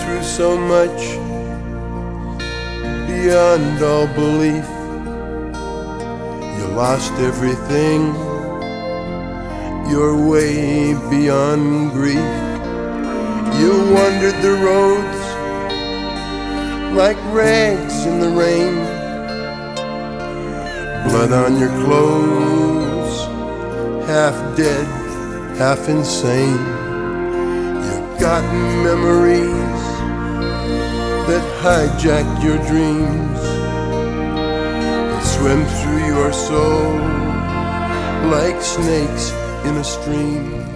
through so much beyond all belief. You lost everything, you're way beyond grief. You wandered the roads like rags in the rain, blood on your clothes, half dead, half insane. You've got memories that hijack your dreams, that swim through your soul like snakes in a stream.